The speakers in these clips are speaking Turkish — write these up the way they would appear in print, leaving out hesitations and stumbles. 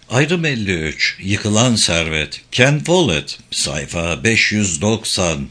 Ayrım 53. Yıkılan Servet. Ken Follett. Sayfa 590.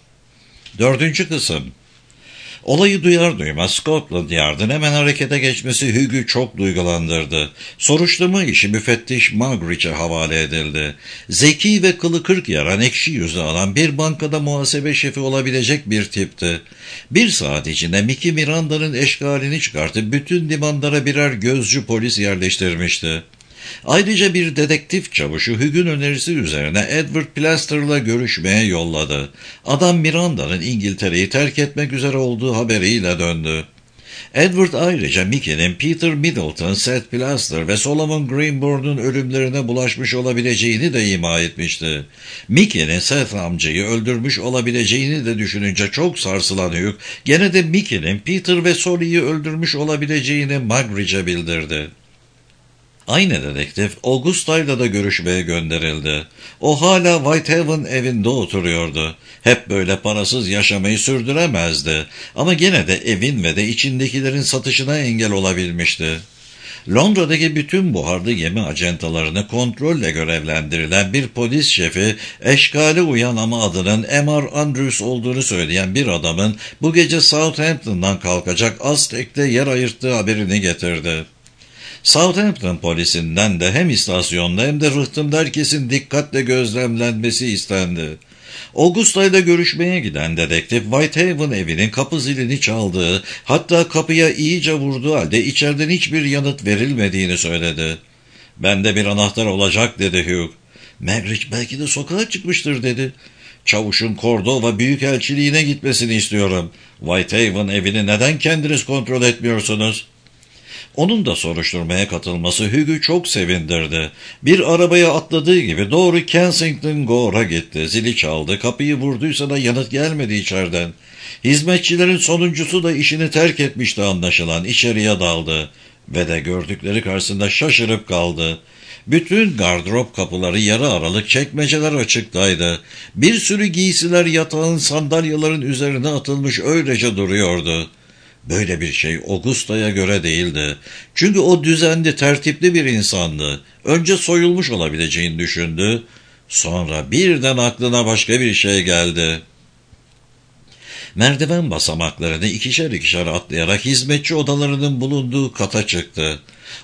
Dördüncü kısım. Olayı duyar duymaz Scotland Yard'ın hemen harekete geçmesi Hugh'u çok duygulandırdı. Soruşturma işi müfettiş Magrich'e havale edildi. Zeki ve kılı kırk yaran, ekşi yüzü alan bir bankada muhasebe şefi olabilecek bir tipti. Bir saat içinde Mickey Miranda'nın eşkalini çıkartıp bütün limanlara birer gözcü polis yerleştirmişti. Ayrıca bir dedektif çavuşu Hugh'un önerisi üzerine Edward Plaster'la görüşmeye yolladı. Adam Miranda'nın İngiltere'yi terk etmek üzere olduğu haberiyle döndü. Edward ayrıca Mickey'nin Peter Middleton, Seth Plaster ve Solomon Greenbourne'un ölümlerine bulaşmış olabileceğini de ima etmişti. Mickey'nin Seth amcayı öldürmüş olabileceğini de düşününce çok sarsılan Hugh, gene de Mickey'nin Peter ve Solly'yi öldürmüş olabileceğini Magrich'e bildirdi. Aynı dedektif Augusta'yla da görüşmeye gönderildi. O hala Whitehaven evinde oturuyordu. Hep böyle parasız yaşamayı sürdüremezdi. Ama gene de evin ve de içindekilerin satışına engel olabilmişti. Londra'daki bütün buharlı gemi acentalarını kontrolle görevlendirilen bir polis şefi, eşkale uyan ama adının M.R. Andrews olduğunu söyleyen bir adamın bu gece Southampton'dan kalkacak Aztek'te yer ayırttığı haberini getirdi. Southampton polisinden de hem istasyonda hem de rıhtımda herkesin dikkatle gözlemlenmesi istendi. Augusta ile görüşmeye giden dedektif Whitehaven evinin kapı zilini çaldığı, hatta kapıya iyice vurduğu halde içeriden hiçbir yanıt verilmediğini söyledi. "Bende bir anahtar olacak," dedi Hugh. "Magriç belki de sokağa çıkmıştır," dedi. "Çavuşun Cordova Büyükelçiliğine gitmesini istiyorum. Whitehaven evini neden kendiniz kontrol etmiyorsunuz?" Onun da soruşturmaya katılması Hugh'u çok sevindirdi. Bir arabaya atladığı gibi doğru Kensington Gore'a gitti. Zili çaldı, kapıyı vurduysa da yanıt gelmedi içeriden. Hizmetçilerin sonuncusu da işini terk etmişti anlaşılan. İçeriye daldı ve de gördükleri karşısında şaşırıp kaldı. Bütün gardırop kapıları yarı aralık, çekmeceler açıktaydı. Bir sürü giysiler yatağın, sandalyaların üzerine atılmış öylece duruyordu. Böyle bir şey Augusta'ya göre değildi. Çünkü o düzenli, tertipli bir insandı. Önce soyulmuş olabileceğini düşündü. Sonra birden aklına başka bir şey geldi. Merdiven basamaklarını ikişer ikişer atlayarak hizmetçi odalarının bulunduğu kata çıktı.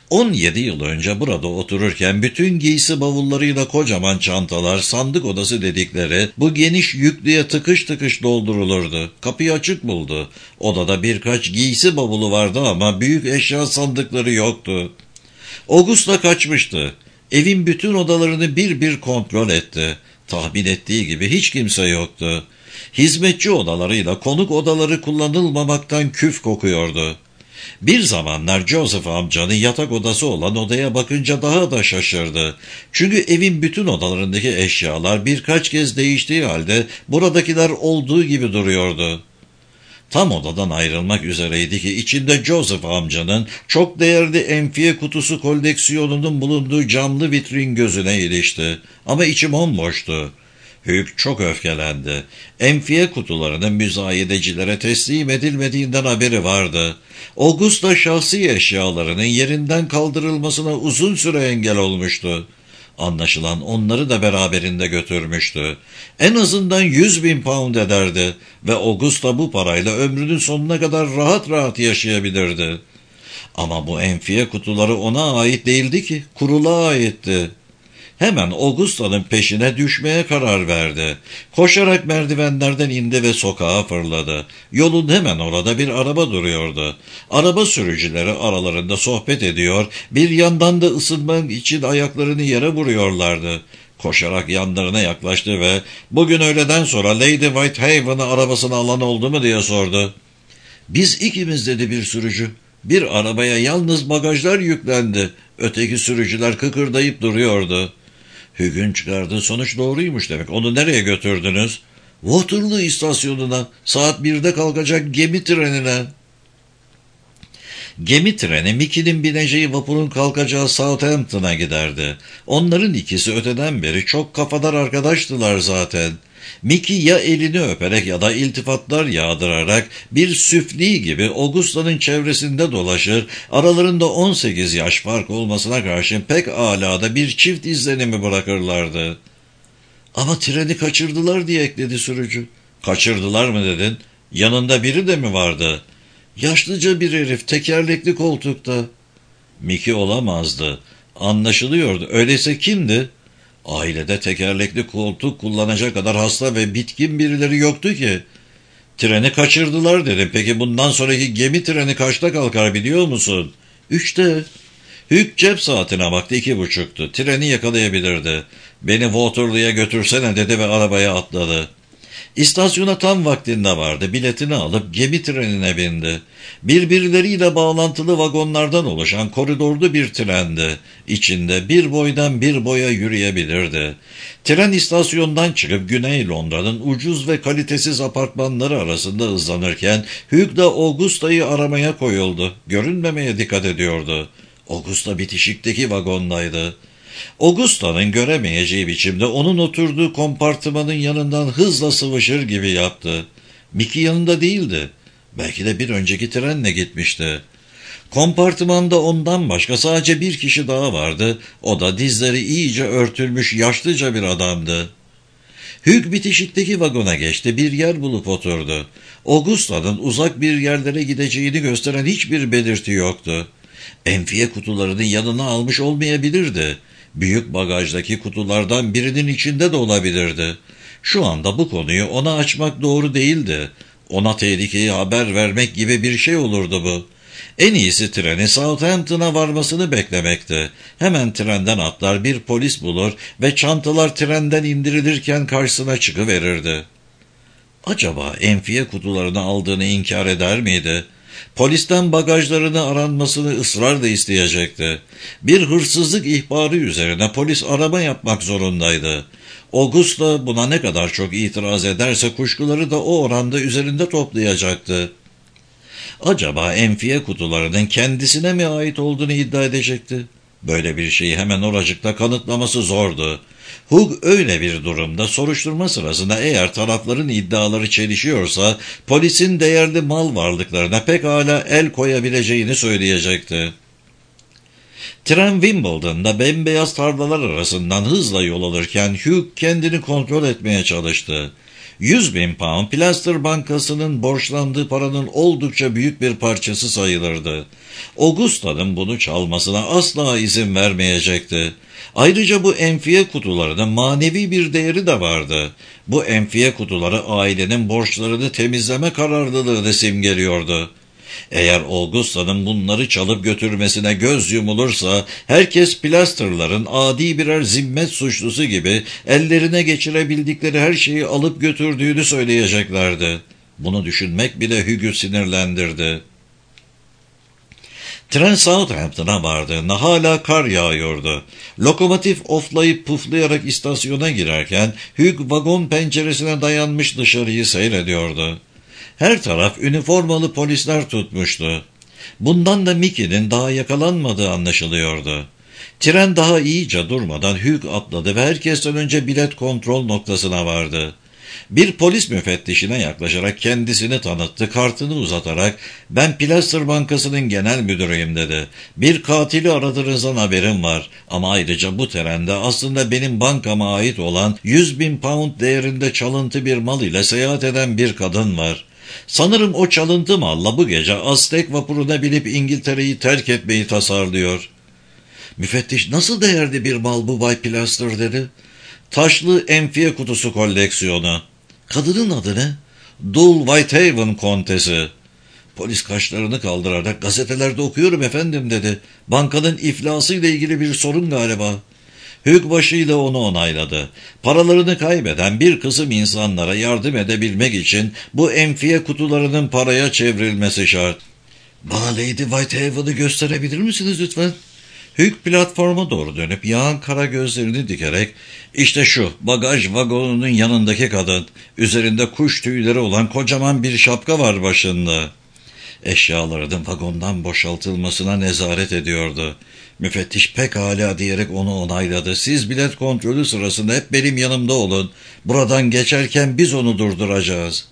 17 yıl önce burada otururken bütün giysi bavullarıyla kocaman çantalar, sandık odası dedikleri bu geniş yüklüğe tıkış tıkış doldurulurdu. Kapıyı açık buldu. Odada birkaç giysi bavulu vardı ama büyük eşya sandıkları yoktu. Augusta kaçmıştı. Evin bütün odalarını bir bir kontrol etti. Tahmin ettiği gibi hiç kimse yoktu. Hizmetçi odalarıyla konuk odaları kullanılmamaktan küf kokuyordu. Bir zamanlar Joseph amcanın yatak odası olan odaya bakınca daha da şaşırdı. Çünkü evin bütün odalarındaki eşyalar birkaç kez değiştiği halde buradakiler olduğu gibi duruyordu. Tam odadan ayrılmak üzereydi ki içinde Joseph amcanın çok değerli enfiye kutusu koleksiyonunun bulunduğu camlı vitrin gözüne ilişti. Ama içi bomboştu. Hugh çok öfkelendi. Enfiye kutularının müzayedecilere teslim edilmediğinden haberi vardı. Augusta şahsi eşyalarının yerinden kaldırılmasına uzun süre engel olmuştu. Anlaşılan onları da beraberinde götürmüştü. En azından 100.000 pound ederdi ve Augusta bu parayla ömrünün sonuna kadar rahat rahat yaşayabilirdi. Ama bu enfiye kutuları ona ait değildi ki, kurula aitti. Hemen Augusta'nın peşine düşmeye karar verdi. Koşarak merdivenlerden indi ve sokağa fırladı. Yolun hemen orada bir araba duruyordu. Araba sürücüleri aralarında sohbet ediyor, bir yandan da ısınmak için ayaklarını yere vuruyorlardı. Koşarak yanlarına yaklaştı ve "Bugün öğleden sonra Lady Whitehaven'ı arabasına alan oldu mu?" diye sordu. "Biz ikimiz," dedi bir sürücü. "Bir arabaya yalnız bagajlar yüklendi. Öteki sürücüler kıkırdayıp duruyordu." Hugh'un çıkardığı sonuç doğruymuş demek. "Onu nereye götürdünüz?" "Waterloo istasyonuna, saat 1'de kalkacak gemi trenine." Gemi treni Mickey'nin bineceği vapurun kalkacağı Southampton'a giderdi. Onların ikisi öteden beri çok kafadar arkadaştılar zaten. Mickey ya elini öperek ya da iltifatlar yağdırarak bir süfli gibi Augusta'nın çevresinde dolaşır, aralarında 18 yaş fark olmasına karşın pek âlâda bir çift izlenimi bırakırlardı. "Ama treni kaçırdılar," diye ekledi sürücü. "Kaçırdılar mı dedin? Yanında biri de mi vardı?" "Yaşlıca bir herif, tekerlekli koltukta." Mickey olamazdı. Anlaşılıyordu. Öyleyse kimdi? Ailede tekerlekli koltuk kullanacak kadar hasta ve bitkin birileri yoktu ki. "Treni kaçırdılar," dedim. "Peki bundan sonraki gemi treni kaçta kalkar biliyor musun?" "3'te. Hugh cep saatine baktı, 2.30'tu. Treni yakalayabilirdi. "Beni Waterloo'ya götürsene," dedi ve arabaya atladı. İstasyona tam vaktinde vardı. Biletini alıp gemi trenine bindi. Birbirleriyle bağlantılı vagonlardan oluşan koridorlu bir trendi. İçinde bir boydan bir boya yürüyebilirdi. Tren istasyondan çıkıp Güney Londra'nın ucuz ve kalitesiz apartmanları arasında hızlanırken Hugh da Augusta'yı aramaya koyuldu. Görünmemeye dikkat ediyordu. Augusta bitişikteki vagondaydı. Augusta'nın göremeyeceği biçimde onun oturduğu kompartımanın yanından hızla sıvışır gibi yaptı. Mickey yanında değildi. Belki de bir önceki trenle gitmişti. Kompartımanda ondan başka sadece bir kişi daha vardı. O da dizleri iyice örtülmüş yaşlıca bir adamdı. Hugh bitişikteki vagona geçti, bir yer bulup oturdu. Augusta'nın uzak bir yerlere gideceğini gösteren hiçbir belirti yoktu. Enfiye kutularını yanına almış olmayabilirdi. Büyük bagajdaki kutulardan birinin içinde de olabilirdi. Şu anda bu konuyu ona açmak doğru değildi. Ona tehlikeyi haber vermek gibi bir şey olurdu bu. En iyisi treni Southampton'a varmasını beklemekti. Hemen trenden atlar, bir polis bulur ve çantalar trenden indirilirken karşısına çıkıverirdi. Acaba enfiye kutularını aldığını inkar eder miydi? Polisten bagajlarını aranmasını ısrarla isteyecekti. Bir hırsızlık ihbarı üzerine polis arama yapmak zorundaydı. Augusta buna ne kadar çok itiraz ederse kuşkuları da o oranda üzerinde toplayacaktı. Acaba enfiye kutularının kendisine mi ait olduğunu iddia edecekti? Böyle bir şeyi hemen oracıkta kanıtlaması zordu. Hugh öyle bir durumda soruşturma sırasında eğer tarafların iddiaları çelişiyorsa polisin değerli mal varlıklarına pekala el koyabileceğini söyleyecekti. Tren Wimbledon'da bembeyaz tarlalar arasından hızla yol alırken Hugh kendini kontrol etmeye çalıştı. 100.000 pound Plaster Bankası'nın borçlandığı paranın oldukça büyük bir parçası sayılırdı. Augusta'nın bunu çalmasına asla izin vermeyecekti. Ayrıca bu enfiye kutularının manevi bir değeri de vardı. Bu enfiye kutuları ailenin borçlarını temizleme kararlılığını simgeliyordu. Eğer Augusta'nın bunları çalıp götürmesine göz yumulursa, herkes Plaster'ların adi birer zimmet suçlusu gibi ellerine geçirebildikleri her şeyi alıp götürdüğünü söyleyeceklerdi. Bunu düşünmek bile Hugh'u sinirlendirdi. Tren Southampton'a vardığında hala kar yağıyordu. Lokomotif oflayıp puflayarak istasyona girerken Hugh vagon penceresine dayanmış dışarıyı seyrediyordu. Her taraf üniformalı polisler tutmuştu. Bundan da Mickey'nin daha yakalanmadığı anlaşılıyordu. Tren daha iyice durmadan Hugh atladı ve herkesten önce bilet kontrol noktasına vardı. Bir polis müfettişine yaklaşarak kendisini tanıttı, kartını uzatarak "Ben Plaster Bankası'nın genel müdürüyüm," dedi. "Bir katili aradığınızdan haberim var ama ayrıca bu trende aslında benim bankama ait olan 100.000 pound değerinde çalıntı bir mal ile seyahat eden bir kadın var. Sanırım o çalıntı malla bu gece Aztek vapuruna binip İngiltere'yi terk etmeyi tasarlıyor." Müfettiş "Nasıl değerli bir mal bu Bay Plaster?" dedi. "Taşlı enfiye kutusu koleksiyonu." "Kadının adı ne?" "Dul Whitehaven Kontesi." Polis kaşlarını kaldırarak "Gazetelerde okuyorum efendim," dedi. "Bankanın iflasıyla ilgili bir sorun galiba." Hugh başıyla onu onayladı. Paralarını kaybeden bir kısım insanlara yardım edebilmek için bu enfiye kutularının paraya çevrilmesi şart. "Bana Lady Whitehaven'ı gösterebilir misiniz lütfen?" Hugh platforma doğru dönüp yağan kara gözlerini dikerek "İşte şu bagaj vagonunun yanındaki kadın. Üzerinde kuş tüyleri olan kocaman bir şapka var başında." Eşyalarının vagondan boşaltılmasına nezaret ediyordu. Müfettiş pekala diyerek onu onayladı. Siz bilet kontrolü sırasında hep benim yanımda olun. Buradan geçerken biz onu durduracağız.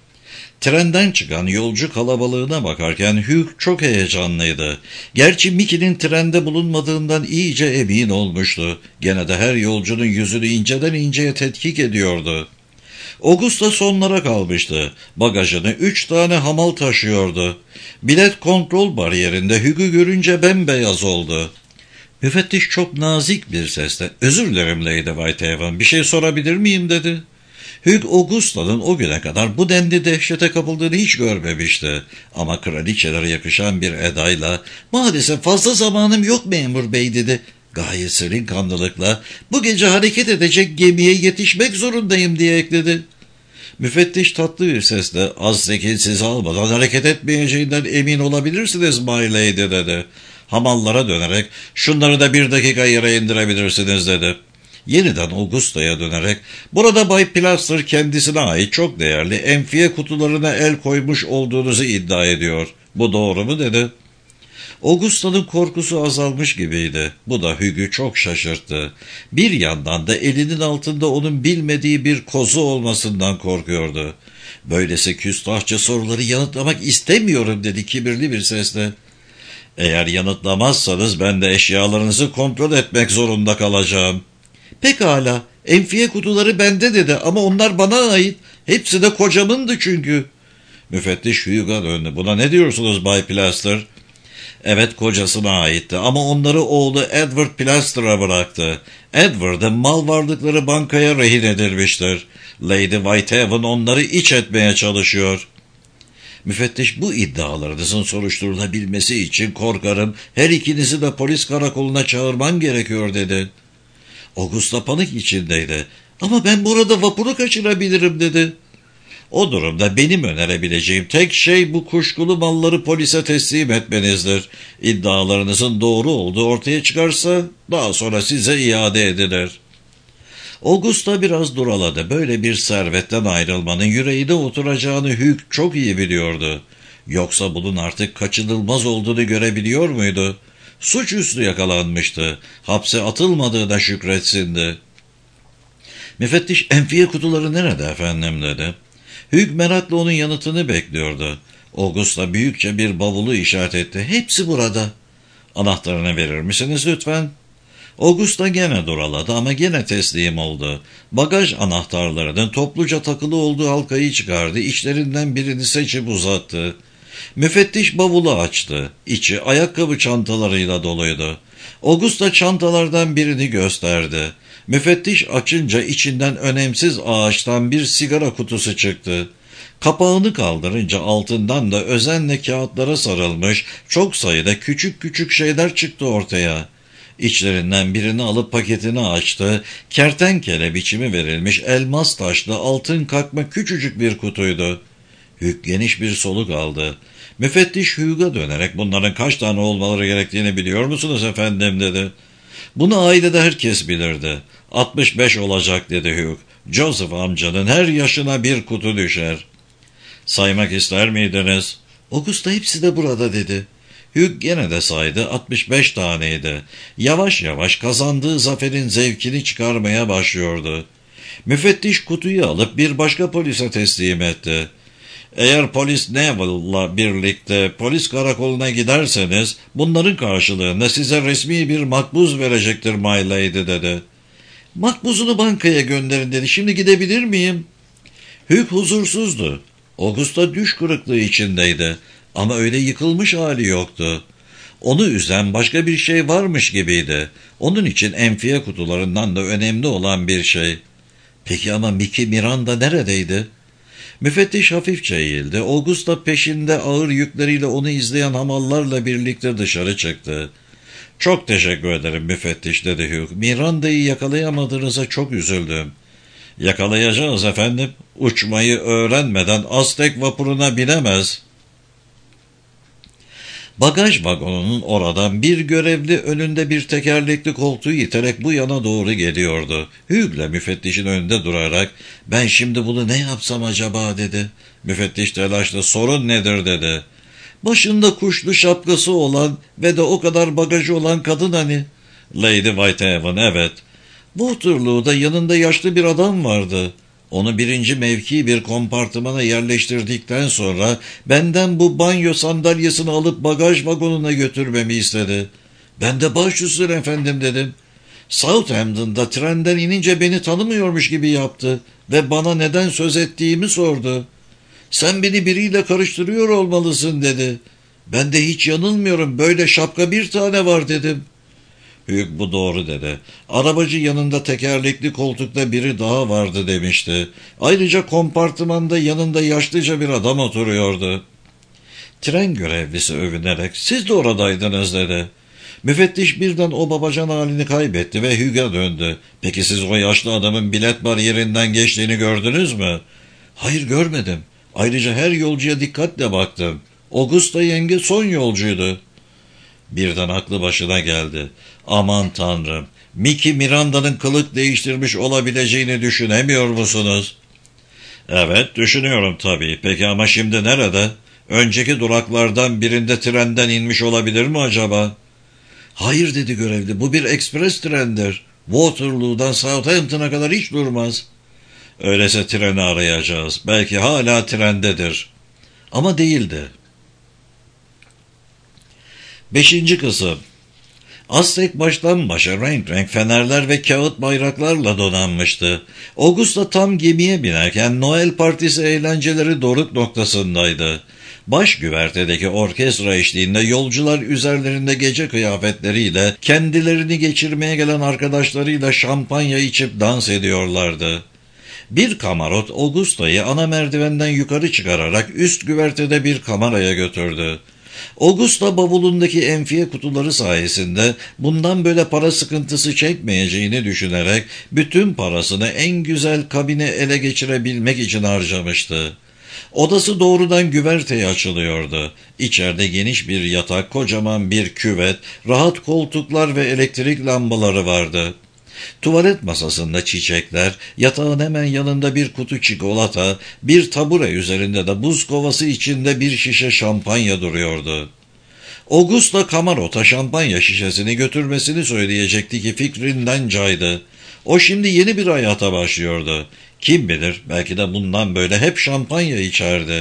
Trenden çıkan yolcu kalabalığına bakarken Hugh çok heyecanlıydı. Gerçi Mickey'nin trende bulunmadığından iyice emin olmuştu. Gene de her yolcunun yüzünü inceden inceye tetkik ediyordu. Augusta sonlara kalmıştı. Bagajını 3 tane hamal taşıyordu. Bilet kontrol bariyerinde Hugh'u görünce bembeyaz oldu. Müfettiş çok nazik bir sesle "Özür dilerim Lady Whitehaven, bir şey sorabilir miyim?" dedi. Hugh Augusta'nın o güne kadar bu denli dehşete kapıldığını hiç görmemişti. Ama kraliçelere yakışan bir edayla "Maalesef fazla zamanım yok memur bey" dedi. Gayet serin kanlılıkla "Bu gece hareket edecek gemiye yetişmek zorundayım" diye ekledi. Müfettiş tatlı bir sesle "Az zeki sizi almadan hareket etmeyeceğinden emin olabilirsiniz my lady" dedi. Hamallara dönerek "Şunları da 1 dakika yere indirebilirsiniz" dedi. Yeniden Augusta'ya dönerek "Burada Bay Plaster kendisine ait çok değerli enfiye kutularına el koymuş olduğunuzu iddia ediyor. Bu doğru mu?" dedi. Augusta'nın korkusu azalmış gibiydi. Bu da Hugh'u çok şaşırttı. Bir yandan da elinin altında onun bilmediği bir kozu olmasından korkuyordu. "Böylesi küstahça soruları yanıtlamak istemiyorum" dedi kibirli bir sesle. "Eğer yanıtlamazsanız ben de eşyalarınızı kontrol etmek zorunda kalacağım." "Pekala, enfiye kutuları bende" dedi, "ama onlar bana ait. Hepsi de kocamındı çünkü." Müfettiş Hugh'a döndü. "Buna ne diyorsunuz Bay Plaster?" "Evet, kocasına aitti ama onları oğlu Edward Plaster'a bıraktı. Edward'ın mal varlıkları bankaya rehin edilmiştir. Lady Whitehaven onları iç etmeye çalışıyor." Müfettiş "Bu iddialarınızın soruşturulabilmesi için korkarım her ikinizi de polis karakoluna çağırman gerekiyor" dedi. Augusta panik içindeydi. "Ama ben burada vapuru kaçırabilirim" dedi. "O durumda benim önerebileceğim tek şey bu kuşkulu malları polise teslim etmenizdir. İddialarınızın doğru olduğu ortaya çıkarsa daha sonra size iade edilir." Augusta biraz duraladı. Böyle bir servetten ayrılmanın yüreğine oturacağını Hugh çok iyi biliyordu. Yoksa bunun artık kaçınılmaz olduğunu görebiliyor muydu? Suçüstü yakalanmıştı. Hapse atılmadığına şükretsindi. Müfettiş "Enfiye kutuları nerede efendim?" dedi. Hugh merakla onun yanıtını bekliyordu. Augusta büyükçe bir bavulu işaret etti. "Hepsi burada." "Anahtarını verir misiniz lütfen?" Augusta gene duraladı ama gene teslim oldu. Bagaj anahtarlarının topluca takılı olduğu halkayı çıkardı. İçlerinden birini seçip uzattı. Müfettiş bavulu açtı. İçi ayakkabı çantalarıyla doluydu. Augusta çantalardan birini gösterdi. Müfettiş açınca içinden önemsiz ağaçtan bir sigara kutusu çıktı. Kapağını kaldırınca altından da özenle kağıtlara sarılmış çok sayıda küçük küçük şeyler çıktı ortaya. İçlerinden birini alıp paketini açtı. Kertenkele biçimi verilmiş elmas taşlı altın kakma küçücük bir kutuydu. Hugh geniş bir soluk aldı. Müfettiş Hugh'a dönerek "Bunların kaç tane olmaları gerektiğini biliyor musunuz efendim?" dedi. "Bunu ailede herkes bilirdi. 65 olacak" dedi Hugh. "Joseph amcanın her yaşına bir kutu düşer." "Saymak ister miydiniz?" "Augusta hepsi de burada" dedi. Hugh gene de saydı. 65 taneydi. Yavaş yavaş kazandığı zaferin zevkini çıkarmaya başlıyordu. Müfettiş kutuyu alıp bir başka polise teslim etti. "Eğer polis Neville'la birlikte polis karakoluna giderseniz bunların karşılığında size resmi bir makbuz verecektir my lady" dedi. "Makbuzunu bankaya gönderin" dedi. "Şimdi gidebilir miyim?" Hugh huzursuzdu. Augusta düş kırıklığı içindeydi. Ama öyle yıkılmış hali yoktu. Onu üzen başka bir şey varmış gibiydi. Onun için enfiye kutularından da önemli olan bir şey. Peki ama Mickey Miranda neredeydi? Müfettiş hafifçe eğildi. Augusta peşinde ağır yükleriyle onu izleyen hamallarla birlikte dışarı çıktı. "Çok teşekkür ederim müfettiş" dedi Hugh. "Miranda'yı yakalayamadığınıza çok üzüldüm." "Yakalayacağız efendim. Uçmayı öğrenmeden Aztek vapuruna binemez." Bagaj vagonunun oradan bir görevli önünde bir tekerlekli koltuğu iterek bu yana doğru geliyordu. Hugh'la müfettişin önünde durarak "Ben şimdi bunu ne yapsam acaba?" dedi. Müfettiş telaşla "Sorun nedir?" dedi. Başında kuşlu şapkası olan ve de o kadar bagajı olan kadın hani. Lady Whitehaven, evet. Waterloo'da yanında yaşlı bir adam vardı. Onu birinci mevki bir kompartımana yerleştirdikten sonra benden bu banyo sandalyesini alıp bagaj vagonuna götürmemi istedi. Ben de baş üstüne efendim dedim. Southampton'da trenden inince beni tanımıyormuş gibi yaptı ve bana neden söz ettiğimi sordu. Sen beni biriyle karıştırıyor olmalısın dedi. Ben de hiç yanılmıyorum, böyle şapka bir tane var dedim. Hugh bu doğru dedi. Arabacı yanında tekerlekli koltukta biri daha vardı demişti. Ayrıca kompartımanda yanında yaşlıca bir adam oturuyordu. Tren görevlisi övünerek siz de oradaydınız dedi. Müfettiş birden o babacan halini kaybetti ve Hugh'a döndü. Peki siz o yaşlı adamın bilet bariyerinden geçtiğini gördünüz mü? Hayır, görmedim. Ayrıca her yolcuya dikkatle baktım. Augusta yenge son yolcuydu. Birden aklı başına geldi. Aman tanrım, Mickey Miranda'nın kılık değiştirmiş olabileceğini düşünemiyor musunuz? Evet, düşünüyorum tabii. Peki ama şimdi nerede? Önceki duraklardan birinde trenden inmiş olabilir mi acaba? Hayır dedi görevli, bu bir ekspres trendir. Waterloo'dan Southampton'a kadar hiç durmaz. Öyleyse treni arayacağız. Belki hala trendedir. Ama değildi. 5. kısım. Aztek baştan başa renk renk fenerler ve kağıt bayraklarla donanmıştı. Augusta tam gemiye binerken Noel partisi eğlenceleri doruk noktasındaydı. Baş güvertedeki orkestra eşliğinde yolcular üzerlerinde gece kıyafetleriyle kendilerini geçirmeye gelen arkadaşlarıyla şampanya içip dans ediyorlardı. Bir kamarot Augusta'yı ana merdivenden yukarı çıkararak üst güvertede bir kameraya götürdü. Augusta bavulundaki enfiye kutuları sayesinde bundan böyle para sıkıntısı çekmeyeceğini düşünerek bütün parasını en güzel kabine ele geçirebilmek için harcamıştı. Odası doğrudan güverteye açılıyordu. İçeride geniş bir yatak, kocaman bir küvet, rahat koltuklar ve elektrik lambaları vardı. Tuvalet masasında çiçekler, yatağın hemen yanında bir kutu çikolata, bir tabure üzerinde de buz kovası içinde bir şişe şampanya duruyordu. Augusta Kamarot'a şampanya şişesini götürmesini söyleyecekti ki fikrinden caydı. O şimdi yeni bir hayata başlıyordu. Kim bilir, belki de bundan böyle hep şampanya içerdi.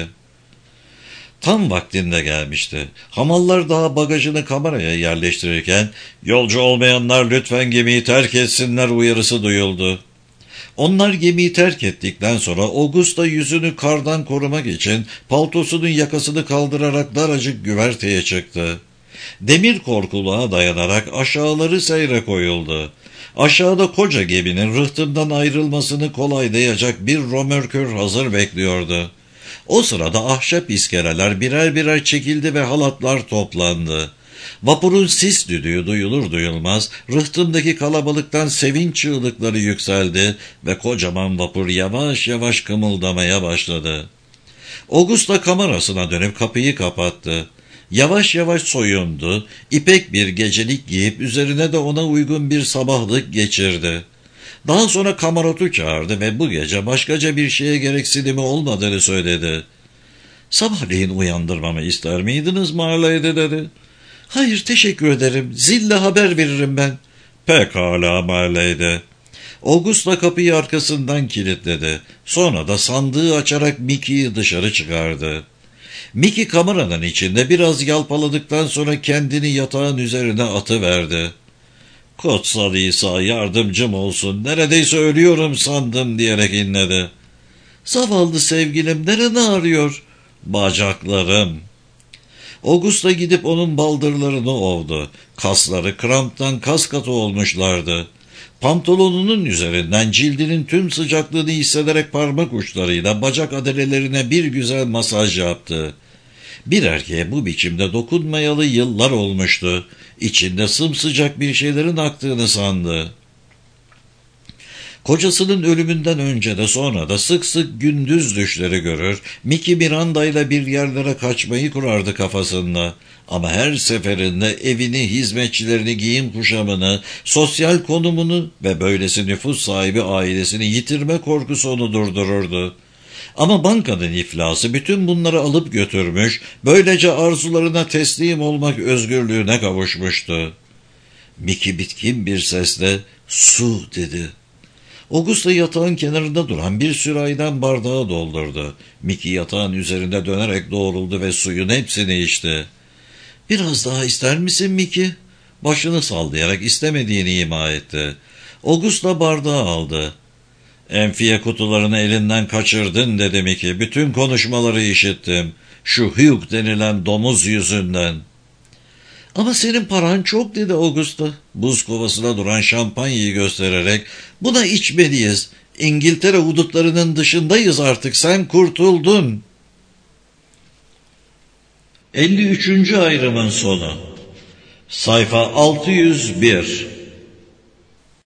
Tam vaktinde gelmişti. Hamallar daha bagajını kameraya yerleştirirken yolcu olmayanlar lütfen gemiyi terk etsinler uyarısı duyuldu. Onlar gemiyi terk ettikten sonra Augusta yüzünü kardan korumak için paltosunun yakasını kaldırarak daracık güverteye çıktı. Demir korkuluğa dayanarak aşağıları seyre koyuldu. Aşağıda koca geminin rıhtımdan ayrılmasını kolaylayacak bir römorkör hazır bekliyordu. O sırada ahşap iskeleler birer birer çekildi ve halatlar toplandı. Vapurun sis düdüğü duyulur duyulmaz rıhtımdaki kalabalıktan sevinç çığlıkları yükseldi ve kocaman vapur yavaş yavaş kımıldamaya başladı. Augusta kamerasına dönüp kapıyı kapattı. Yavaş yavaş soyundu, ipek bir gecelik giyip üzerine de ona uygun bir sabahlık geçirdi. Daha sonra kamarotu çağırdı ve bu gece başkaca bir şeye gereksinimi olmadığını söyledi. Sabahleyin uyandırmamı ister miydiniz Marley'de dedi. Hayır teşekkür ederim, zille haber veririm ben. Pekala Marley'de. Augusta kapıyı arkasından kilitledi. Sonra da sandığı açarak Mickey'i dışarı çıkardı. Mickey kameranın içinde biraz yalpaladıktan sonra kendini yatağın üzerine atıverdi. Kutsal İsa yardımcım olsun, neredeyse ölüyorum sandım diyerek inledi. Zavallı sevgilim nereni ağrıyor? Bacaklarım. Augusta gidip onun baldırlarını ovdu. Kasları kramptan kas katı olmuşlardı. Pantolonunun üzerinden cildinin tüm sıcaklığını hissederek parmak uçlarıyla bacak adelelerine bir güzel masaj yaptı. Bir erkeğe bu biçimde dokunmayalı yıllar olmuştu. İçinde sımsıcak bir şeylerin aktığını sandı. Kocasının ölümünden önce de sonra da sık sık gündüz düşleri görür, Mickey Miranda ile bir yerlere kaçmayı kurardı kafasında. Ama her seferinde evini, hizmetçilerini, giyim kuşamını, sosyal konumunu ve böylesi nüfus sahibi ailesini yitirme korkusu onu durdururdu. Ama bankanın iflası bütün bunları alıp götürmüş, böylece arzularına teslim olmak özgürlüğüne kavuşmuştu. Mickey bitkin bir sesle "Su" dedi. Augusta yatağın kenarında duran bir sürahiden bardağı doldurdu. Mickey yatağın üzerinde dönerek doğruldu ve suyun hepsini içti. "Biraz daha ister misin Mickey?" Başını sallayarak istemediğini ima etti. Augusta bardağı aldı. "Enfiye kutularını elinden kaçırdın" dedi Mickey. "Bütün konuşmaları işittim. Şu Hugh denilen domuz yüzünden." "Ama senin paran çok" dedi Augusta, buz kovasına duran şampanyayı göstererek. "Buna içmeliyiz. İngiltere hudutlarının dışındayız artık. Sen kurtuldun." 53. ayrımın sonu. Sayfa 601.